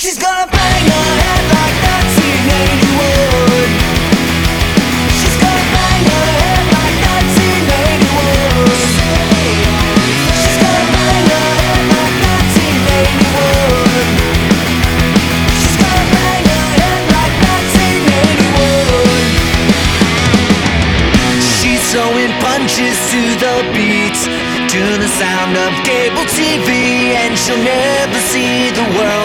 She's gonna bang her head like 1981. She's gonna bang her head like 1981. She's gonna bang her head like 1981. She's gonna bang her head like 1981. She's throwing punches to the beats, to the sound of cable TV, and she'll never see the world